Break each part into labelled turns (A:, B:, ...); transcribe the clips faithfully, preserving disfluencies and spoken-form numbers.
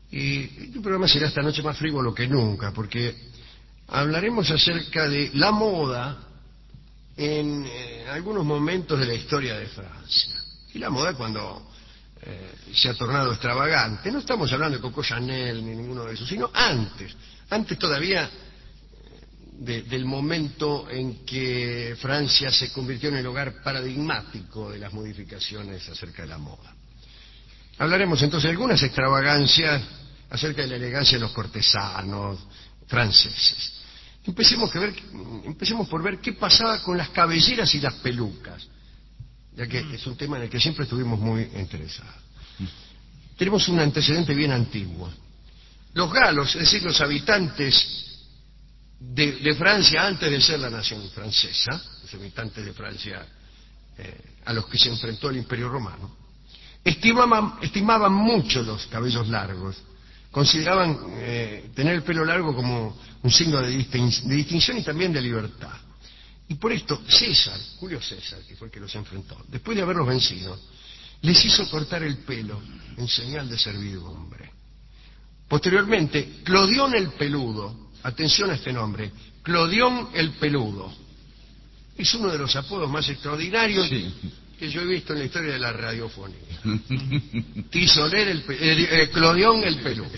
A: Y el programa será esta noche más frívolo que nunca, porque hablaremos acerca de la moda en eh, algunos momentos de la historia de Francia. Y la moda cuando eh, se ha tornado extravagante. No estamos hablando de Coco Chanel ni ninguno de esos, sino antes, antes todavía de, del momento en que Francia se convirtió en el hogar paradigmático de las modificaciones acerca de la moda. Hablaremos entonces de algunas extravagancias acerca de la elegancia de los cortesanos franceses. Empecemos, que ver, empecemos por ver qué pasaba con las cabelleras y las pelucas, ya que es un tema en el que siempre estuvimos muy interesados. Tenemos un antecedente bien antiguo. Los galos, es decir, los habitantes de, de Francia antes de ser la nación francesa, los habitantes de Francia eh, a los que se enfrentó el Imperio Romano, estimaban, estimaban mucho los cabellos largos. Consideraban eh, tener el pelo largo como un signo de, distin de distinción y también de libertad. Y por esto César, Julio César, que fue el que los enfrentó, después de haberlos vencido, les hizo cortar el pelo en señal de servidumbre. Posteriormente, Clodión el Peludo, atención a este nombre, Clodión el Peludo, es uno de los apodos más extraordinarios sí. que yo he visto en la historia de la radiofonía. Tisoler el eh, eh, Clodión el Peludo.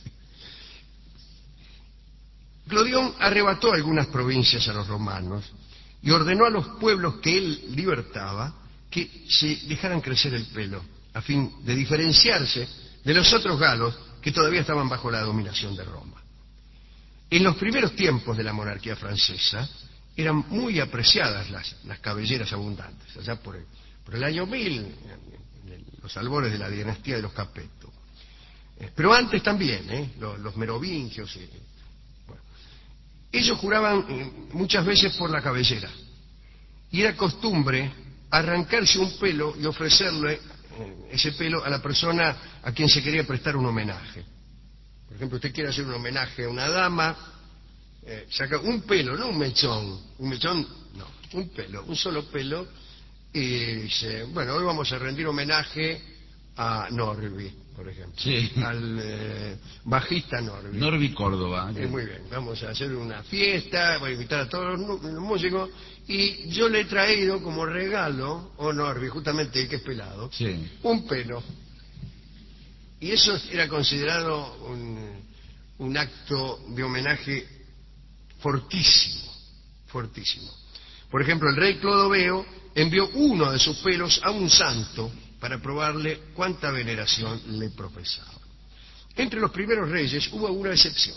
A: Clodión arrebató algunas provincias a los romanos y ordenó a los pueblos que él libertaba que se dejaran crecer el pelo, a fin de diferenciarse de los otros galos que todavía estaban bajo la dominación de Roma. En los primeros tiempos de la monarquía francesa eran muy apreciadas las, las cabelleras abundantes, allá por el, por el año mil, en los albores de la dinastía de los Capeto. Eh, pero antes también, ¿eh? los, los merovingios. Eh, bueno. Ellos juraban eh, muchas veces por la cabellera. Y era costumbre arrancarse un pelo y ofrecerle eh, ese pelo a la persona a quien se quería prestar un homenaje. Por ejemplo, usted quiere hacer un homenaje a una dama, eh, saca un pelo, no un mechón, un mechón, no, un pelo, un solo pelo, y dice, bueno, hoy vamos a rendir homenaje a Norby, por ejemplo,
B: sí.
A: al eh, bajista Norby.
B: Norby Córdoba.
A: Eh, muy bien, vamos a hacer una fiesta, voy a invitar a todos los, los músicos, y yo le he traído como regalo, o Norby, justamente el que es pelado,
B: sí.
A: un pelo. Y eso era considerado un, un acto de homenaje fortísimo, fortísimo. Por ejemplo, el rey Clodoveo envió uno de sus pelos a un santo para probarle cuánta veneración le profesaba. Entre los primeros reyes hubo una excepción.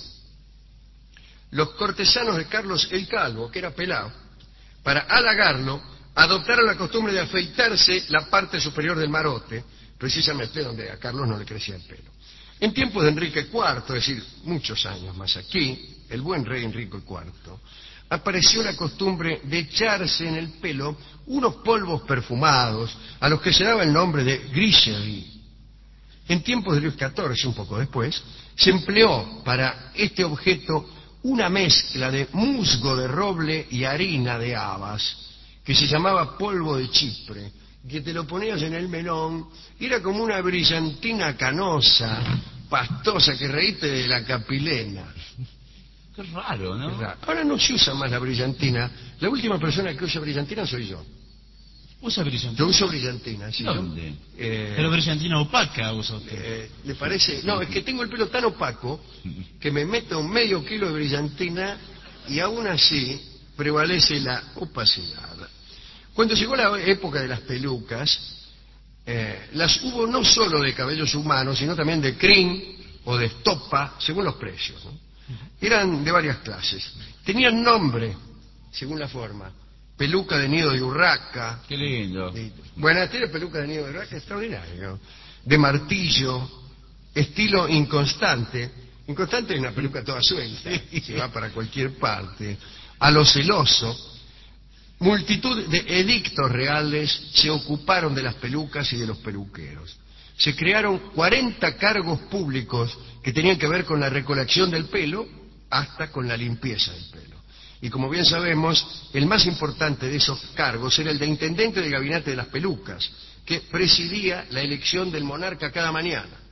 A: Los cortesanos de Carlos el Calvo, que era pelado, para halagarlo, adoptaron la costumbre de afeitarse la parte superior del marote, precisamente donde a Carlos no le crecía el pelo. En tiempos de Enrique cuarto, es decir, muchos años más aquí, el buen rey Enrique cuarto, apareció la costumbre de echarse en el pelo unos polvos perfumados a los que se daba el nombre de griserie. En tiempos de Luis catorce, un poco después, se empleó para este objeto una mezcla de musgo de roble y harina de habas, que se llamaba polvo de Chipre, que te lo ponías en el melón, y era como una brillantina canosa, pastosa, que reíste de la capilena.
B: Qué raro, ¿no?
A: Qué raro. Ahora no se usa más la brillantina. La última persona que usa brillantina soy yo.
B: ¿Usa brillantina?
A: Yo uso brillantina, sí.
B: ¿Dónde?
A: Eh,
B: Pero brillantina opaca usa usted.
A: Eh, ¿Le parece? No, es que tengo el pelo tan opaco que me meto un medio kilo de brillantina y aún así prevalece la opacidad. Cuando llegó la época de las pelucas, eh, las hubo no solo de cabellos humanos, sino también de crin o de estopa, según los precios, ¿no? Eran de varias clases. Tenían nombre, según la forma. Peluca de nido de urraca.
B: Qué lindo.
A: De, bueno, tiene peluca de nido de urraca, extraordinario. De martillo, estilo inconstante. Inconstante es una peluca toda suelta, se va para cualquier parte. A lo celoso. Multitud de edictos reales se ocuparon de las pelucas y de los peluqueros. Se crearon cuarenta cargos públicos que tenían que ver con la recolección del pelo hasta con la limpieza del pelo. Y como bien sabemos, el más importante de esos cargos era el de intendente del gabinete de las pelucas, que presidía la elección del monarca cada mañana.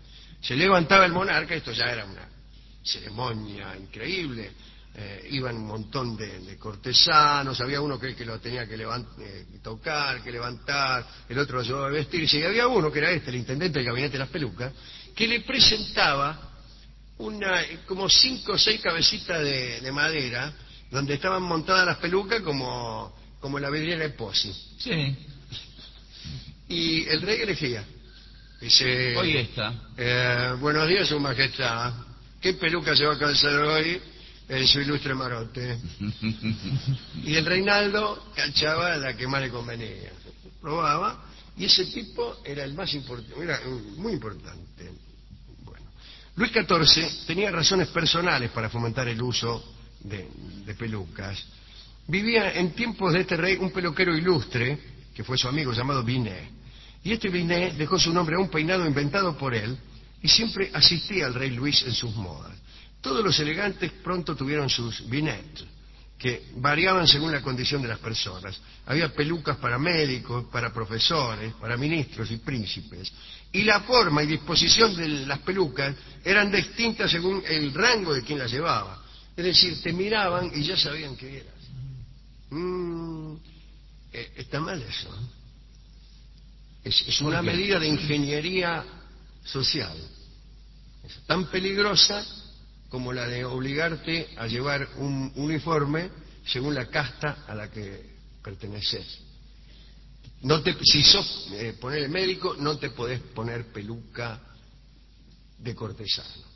A: Se levantaba el monarca, esto ya era una ceremonia increíble, eh, iban un montón de, de cortesanos, había uno que, que lo tenía que levant, eh, tocar, que levantar, el otro lo llevaba a vestirse, y había uno, que era este, el intendente del gabinete de las pelucas, que le presentaba una como cinco o seis cabecitas de, de madera, donde estaban montadas las pelucas como, como la vidriera de Pozzi.
B: Sí.
A: Y el rey elegía. Dice,
B: Hoy está.
A: Eh, buenos días, su majestad. ¿Qué peluca se va a calzar hoy en su ilustre marote? Y el Reinaldo calchaba la que más le convenía. Probaba, y ese tipo era el más importante, era muy importante. Bueno, Luis catorce tenía razones personales para fomentar el uso de, de pelucas. Vivía en tiempos de este rey un peluquero ilustre, que fue su amigo, llamado Binet. Y este Binet dejó su nombre a un peinado inventado por él y siempre asistía al rey Luis en sus modas. Todos los elegantes pronto tuvieron sus Binet, que variaban según la condición de las personas. Había pelucas para médicos, para profesores, para ministros y príncipes. Y la forma y disposición de las pelucas eran distintas según el rango de quien las llevaba. Es decir, te miraban y ya sabían qué eras. Mm, eh, está mal eso, ¿eh? Es, es una medida de ingeniería social. Es tan peligrosa como la de obligarte a llevar un uniforme según la casta a la que perteneces. No te, si sos, eh, ponele médico, no te podés poner peluca de cortesano.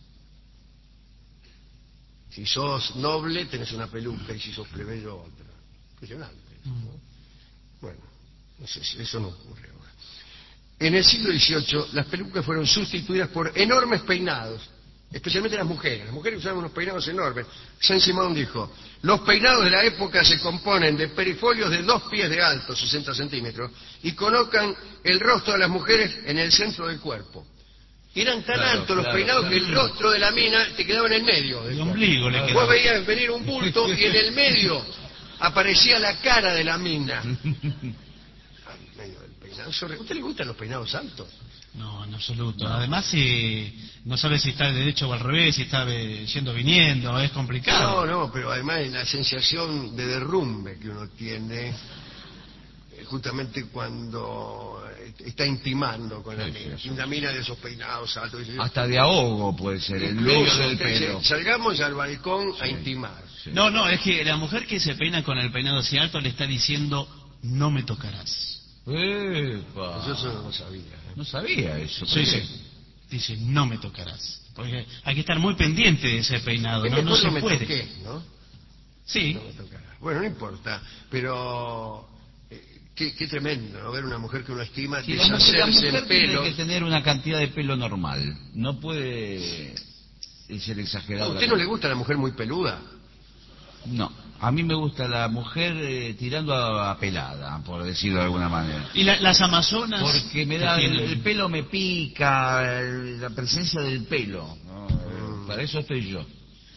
A: Si sos noble, tenés una peluca, y si sos plebeyo, otra. Impresionante, ¿no? Bueno, no sé si eso no ocurre ahora. En el siglo dieciocho, las pelucas fueron sustituidas por enormes peinados, especialmente las mujeres. Las mujeres usaban unos peinados enormes. Saint-Simon dijo, los peinados de la época se componen de perifolios de dos pies de alto, sesenta centímetros, y colocan el rostro de las mujeres en el centro del cuerpo. Y eran tan
B: Claro,
A: altos los
B: claro,
A: peinados
B: claro.
A: que el rostro de la mina te quedaba en el medio.
B: El ombligo le
A: Vos
B: quedaba.
A: veías venir un bulto y en el medio aparecía la cara de la mina. Al medio del peinado. ¿A usted le gustan los peinados altos?
B: No, en absoluto. Además, eh, no sabe si está de derecho o al revés, si está eh, yendo viniendo, es complicado.
A: No, no, pero además la sensación de derrumbe que uno tiene eh, justamente cuando eh, está intimando con la
C: Sí,
A: mina.
C: sí, sí.
A: Una mina de esos peinados altos. dice,
C: Hasta de ahogo puede ser, en medio
A: incluso
C: del
A: usted dice,
C: pelo.
A: salgamos al balcón a
C: Sí.
A: intimar.
C: Sí.
B: No, no, es que la mujer que se peina con el peinado así alto le está diciendo, no me tocarás.
C: Epa.
A: Yo eso no lo sabía. ¿eh?
C: No sabía eso.
B: Sí,
C: ¿por
B: sí.
C: qué?
B: Dice, no me tocarás. Porque hay que estar muy pendiente de ese peinado,
A: Es
B: no, no
A: mejor
B: se
A: no me
B: puede.
A: toqué, ¿no?
B: Sí,
A: No me tocará. Bueno, no importa, pero eh, qué, qué tremendo, ¿no? Ver una mujer que uno estima
C: Si la mujer, la
A: deshacerse
C: mujer
A: en
C: tiene
A: pelo.
C: que tener una cantidad de pelo normal. No puede ser exagerado.
A: ¿A usted no le gusta la mujer muy peluda?
C: No, a mí me gusta la mujer eh, tirando a, a pelada, por decirlo de alguna manera.
B: y la- las amazonas...
C: Porque me
B: que
C: da, el,
B: tienen-
C: el pelo me pica, el- la presencia del pelo. ¿no?
A: Mm.
C: Para eso estoy yo.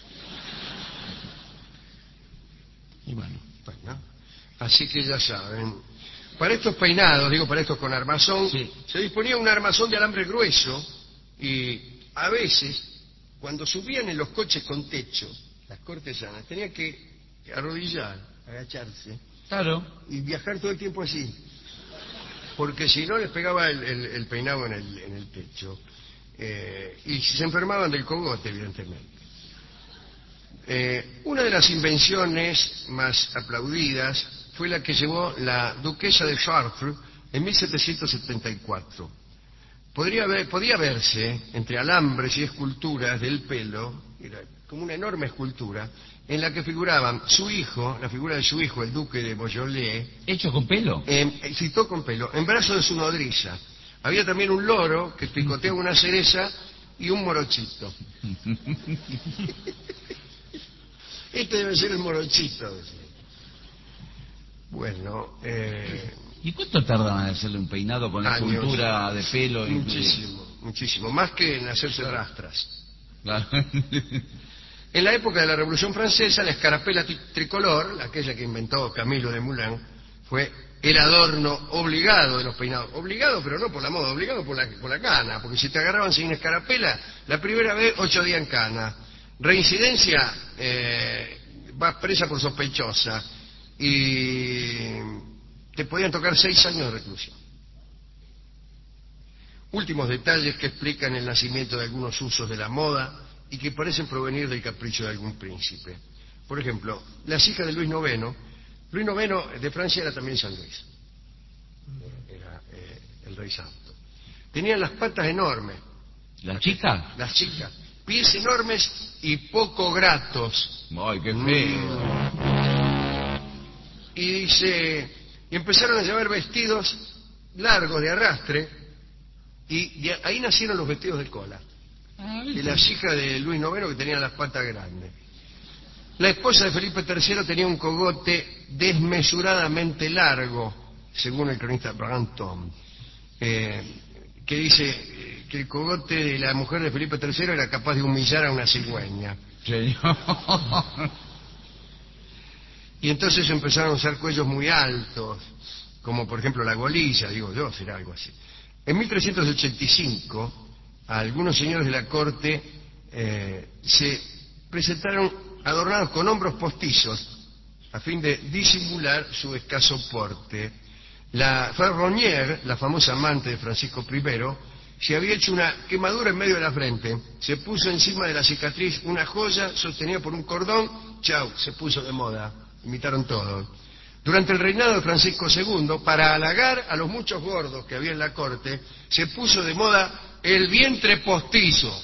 B: Y bueno,
A: Bueno, así que ya saben. Para estos peinados, digo, para estos con armazón,
C: Sí.
A: se disponía un armazón de alambre grueso y a veces, cuando subían en los coches con techo, las cortesanas, tenían que arrodillar, agacharse
C: Claro.
A: y viajar todo el tiempo así, porque si no les pegaba el, el- el peinado en el, en el techo, eh, y se enfermaban del cogote, evidentemente. Eh, una de las invenciones más aplaudidas fue la que llevó la duquesa de Chartres en mil setecientos setenta y cuatro. Podría ver- podía verse entre alambres y esculturas del pelo, era como una enorme escultura, en la que figuraban su hijo, la figura de su hijo, el duque de Beaujolais,
C: ¿Hecho con pelo?
A: eh, citó con pelo, en brazos de su nodriza. Había también un loro que picoteaba una cereza y un morochito. Este debe ser el morochito. decía. Bueno, eh,
C: ¿Y cuánto tardaban en hacerle un peinado con
A: Años.
C: escultura de pelo? y-
A: muchísimo, muchísimo, más que en hacerse rastras.
C: Claro.
A: En la época de la Revolución Francesa, la escarapela tri- tricolor, aquella que inventó Camilo de Moulin, fue el adorno obligado de los peinados. Obligado, pero no por la moda, obligado por la, por la cana, porque si te agarraban sin escarapela, la primera vez, ocho días en cana. Reincidencia, eh, vas presa por sospechosa. Y te podían tocar seis años de reclusión. Últimos detalles que explican el nacimiento de algunos usos de la moda y que parecen provenir del capricho de algún príncipe. Por ejemplo, las hijas de Luis noveno. Luis noveno de Francia era también San Luis. Era eh, el rey santo. Tenían las patas enormes.
C: ¿La chica?
A: Las chicas. Pies enormes y poco gratos.
C: Ay, qué feo.
A: Y dice, y empezaron a llevar vestidos largos de arrastre, y de ahí nacieron los vestidos de cola, de las hijas de Luis noveno que tenían las patas grandes. La esposa de Felipe tercero tenía un cogote desmesuradamente largo, según el cronista Brantôme, eh, que dice que el cogote de la mujer de Felipe tercero era capaz de humillar a una cigüeña.
C: Señor.
A: Y entonces empezaron a usar cuellos muy altos, como por ejemplo la golilla, digo yo, será algo así. En mil trescientos ochenta y cinco, algunos señores de la corte eh, se presentaron adornados con hombros postizos, a fin de disimular su escaso porte. La Ferronnière, la famosa amante de Francisco primero, se había hecho una quemadura en medio de la frente, se puso encima de la cicatriz una joya sostenida por un cordón, chau, se puso de moda. Imitaron todos. Durante el reinado de Francisco segundo, para halagar a los muchos gordos que había en la corte, se puso de moda el vientre postizo.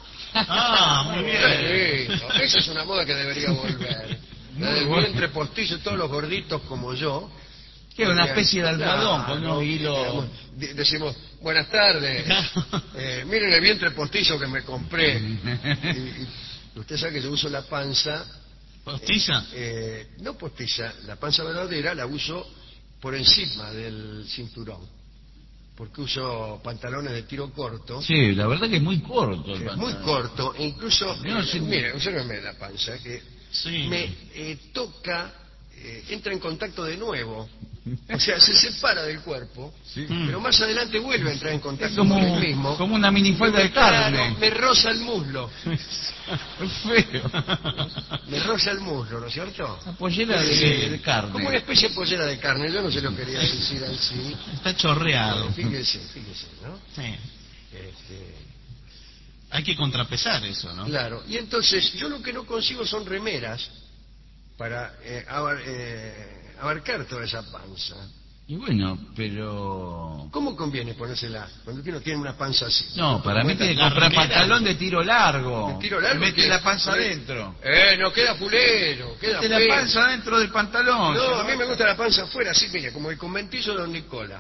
B: Ah, muy bien.
A: Sí, esa es una moda que debería volver. La del vientre postizo, todos los gorditos como yo.
C: Que es una especie de almohadón
A: Claro,
C: con unos hilos.
A: de- Decimos, buenas tardes, eh, miren el vientre postizo que me compré. Y, y usted sabe que yo uso la panza.
B: ¿Postiza?
A: Eh, no postiza, la panza verdadera la uso por encima del cinturón, porque uso pantalones de tiro corto.
C: Sí, la verdad que es muy corto. el
A: Es muy
C: pantalón.
A: corto, e incluso,
C: No,
A: eh,
C: sí.
A: mire, obsérveme la panza, que
B: Sí.
A: me eh, toca, eh, entra en contacto de nuevo, o sea, se separa del cuerpo,
C: Sí.
A: pero más adelante vuelve a entrar en contacto
C: Es como,
A: con el mismo.
C: como una minifalda de
A: Claro,
C: carne.
A: me roza el muslo,
C: Es feo.
A: me roza el muslo, ¿no es cierto?
C: Una pollera de,
A: Sí,
C: de carne.
A: Como una especie de pollera de carne, yo no se lo quería decir así.
B: Está chorreado.
A: Fíjese, fíjese, ¿no?
B: Sí.
A: Este,
B: Hay que contrapesar eso, ¿no?
A: claro, y entonces yo lo que no consigo son remeras para eh, abar- eh, abarcar toda esa panza.
C: Y bueno, pero...
A: ¿Cómo conviene ponérsela cuando uno tiene una panza así?
C: No, para mí
A: Como
C: tiene que
A: esta-
C: comprar
B: remera.
C: pantalón de tiro largo.
A: ¿De tiro largo?
C: Y mete
A: que-
C: la panza
A: Pero-
C: adentro.
A: Eh, no queda fulero, queda
C: Mete la
A: feo.
C: panza dentro del pantalón.
A: No,
C: se
A: a mí
C: lo-
A: me gusta la panza afuera, así, mire, como el conventillo de Don Nicola.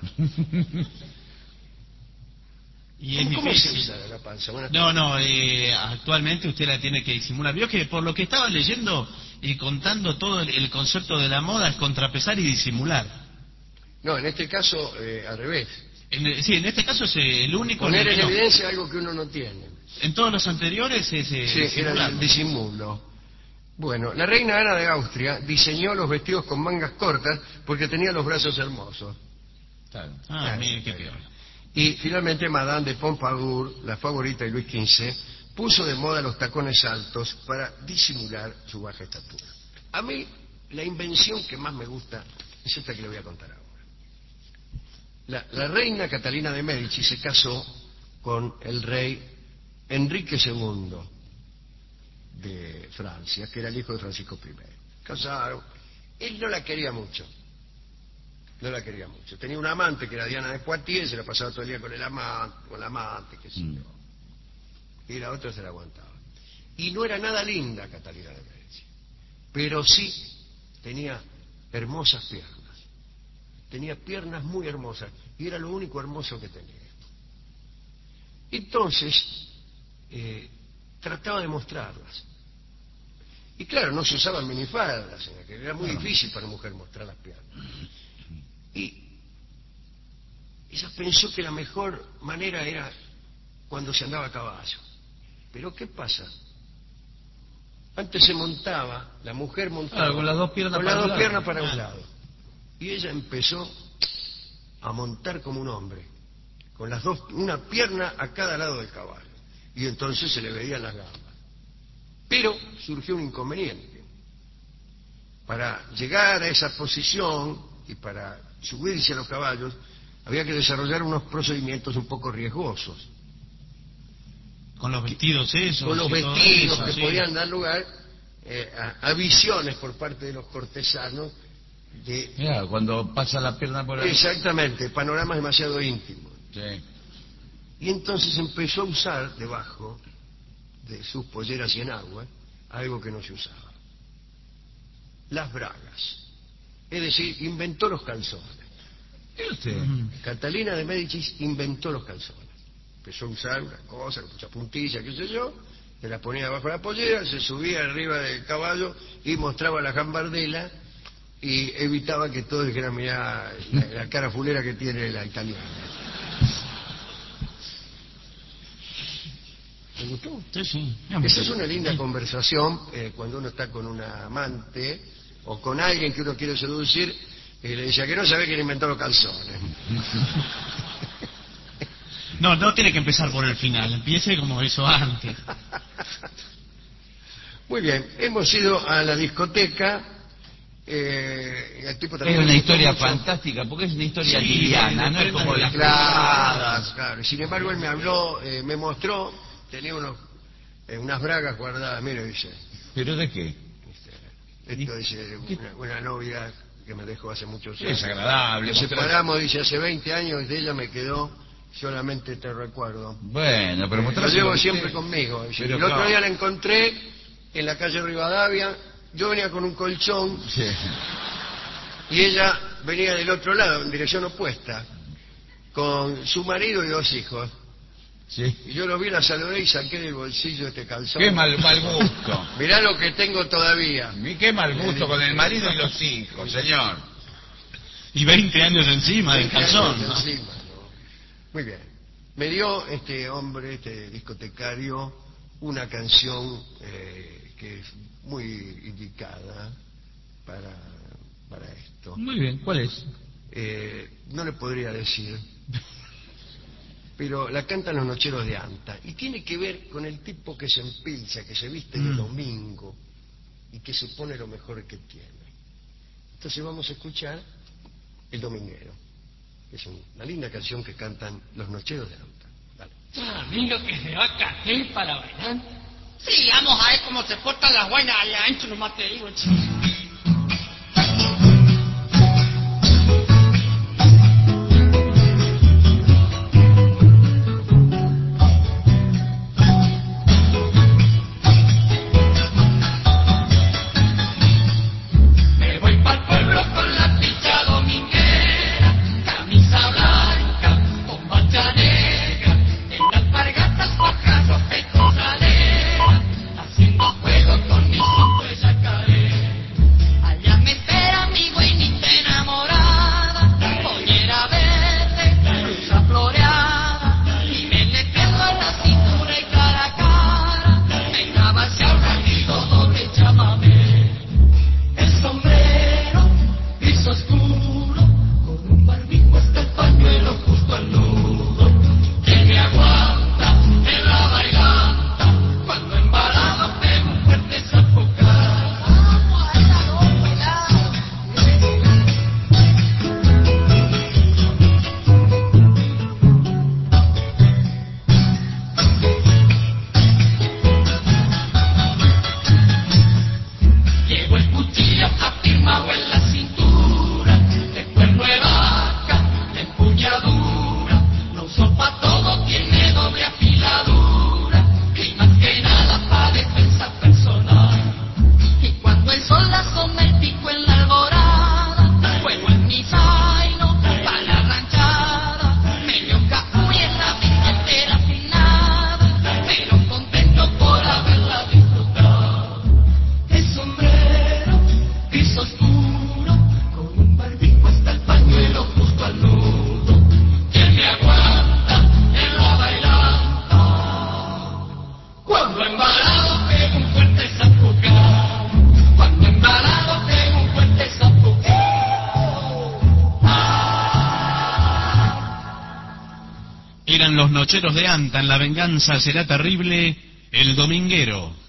B: Y es
A: ¿Cómo, cómo se
B: difícil.
A: usa la panza? Buenas
B: No, no, eh, actualmente usted la tiene que disimular. Vio que por lo que estaba leyendo y contando todo el, el concepto de la moda es contrapesar y disimular.
A: No, en este caso, eh, al revés.
B: En el- sí, en este caso es eh, el único en,
A: Poner
B: el
A: en
B: que no.
A: evidencia algo que uno no tiene.
B: En todos los anteriores es eh,
A: Sí, era
B: disimular.
A: el disimulo. Bueno, la reina Ana de Austria diseñó los vestidos con mangas cortas porque tenía los brazos hermosos.
C: Claro.
B: Ah,
A: Claro,
B: mire qué
A: claro.
B: peor.
A: Y finalmente Madame de Pompadour, la favorita de Luis quince, puso de moda los tacones altos para disimular su baja estatura. A mí, la invención que más me gusta es esta que le voy a contar ahora. La, la reina Catalina de Medici se casó con el rey Enrique segundo de Francia, que era el hijo de Francisco primero. Casaron. Él no la quería mucho. No la quería mucho. Tenía una amante que era Diana de Poitiers, se la pasaba todo el día con el amante, con la amante, qué sé
C: Mm.
A: yo. Y la otra se la aguantaba. Y no era nada linda Catalina de Medici, pero sí tenía hermosas piernas. Tenía piernas muy hermosas y era lo único hermoso que tenía. Entonces, eh, trataba de mostrarlas. Y claro, no se usaban minifaldas, que era muy difícil para una mujer mostrar las piernas. Y ella pensó que la mejor manera era cuando se andaba a caballo. Pero ¿qué pasa? Antes se montaba, la mujer montaba
C: Claro, con las dos piernas
A: con
C: para
A: las
C: un
A: dos
C: lado.
A: piernas para un
B: Ah.
A: lado. Y ella empezó a montar como un hombre, con las dos, una pierna a cada lado del caballo, y entonces se le veían las gambas. Pero surgió un inconveniente. Para llegar a esa posición y para subirse a los caballos, había que desarrollar unos procedimientos un poco riesgosos.
B: Con los vestidos esos.
A: Con los
B: y todo
A: vestidos
B: eso,
A: que
B: sí.
A: podían dar lugar eh, a, a visiones por parte de los cortesanos de...
C: Mira, cuando pasa la pierna por ahí.
A: Exactamente, panoramas demasiado íntimos.
C: Sí.
A: Y entonces empezó a usar debajo de sus polleras y en agua algo que no se usaba: las bragas. Es decir, inventó los calzones.
C: ¿Y usted?
B: Ujú.
A: Catalina de Médicis inventó los calzones. Empezó a usar una cosa, mucha puntilla, qué sé yo, se la ponía abajo de la pollera, se subía arriba del caballo y mostraba la gambardela y evitaba que todos dijeran: mirá la, la cara fulera que tiene la italiana. ¿Te gustó?
B: Sí, sí.
A: Esa es una linda conversación eh, cuando uno está con una amante o con alguien que uno quiere seducir y le dice: ¿a que no sabe quién inventó los calzones?
B: No, no tiene que empezar por el final, empiece como hizo antes.
A: Muy bien, hemos ido a la discoteca. Eh, el tipo
C: Es
A: también
C: una
A: le gustó
C: historia
A: mucho.
C: fantástica, porque es una historia
B: Sí,
C: liviana, no es
B: desprende
C: como
B: de
C: las
A: Claro, claro. Sin embargo, él me habló, eh, me mostró, tenía unos, eh, unas bragas guardadas. Mire, dice,
C: ¿Pero de qué?
A: esto dice una, una novia que me dejó hace muchos
C: Es
A: años.
C: agradable.
A: Nos
C: mostrar-
A: separamos, dice, hace veinte años, de ella me quedó solamente te recuerdo.
C: Bueno, pero
A: Eh, lo
C: mostrárselo
A: llevo
C: a usted.
A: siempre conmigo. Dice.
C: Pero
A: El otro
C: claro.
A: día la encontré en la calle Rivadavia, yo venía con un colchón
C: Sí.
A: y ella venía del otro lado, en dirección opuesta, con su marido y dos hijos.
C: Sí.
A: Y yo lo vi, la saludé y saqué del bolsillo este calzón.
C: Qué mal, mal gusto.
A: Mirá lo que tengo todavía.
C: Y qué mal gusto con el marido y los hijos, señor.
B: Y veinte años encima del
A: veinte años
B: calzón, ¿no?
A: encima, ¿no? Muy bien. Me dio este hombre, este discotecario, una canción eh, que es muy indicada para, para esto.
C: Muy bien, ¿cuál es?
A: Eh, no le podría decir, pero la cantan los nocheros de Anta y tiene que ver con el tipo que se empilcha, que se viste de
B: Mm.
A: domingo y que se pone lo mejor que tiene. Entonces vamos a escuchar El Dominguero, que es una linda canción que cantan los nocheros de Anta. Dale.
D: A mí lo que se va a caer para bailar. Sí, vamos a ver cómo se portan las guainas allá ancho, nomás te digo, chico. Me voy pa'l pueblo con la picha dominguera, camisa blanca, bombacha negra, en las alpargatas, pajas, pecho, cadera, haciendo juego con mi cinto de yacaré.
B: los nocheros de Antan, la venganza será terrible, el dominguero.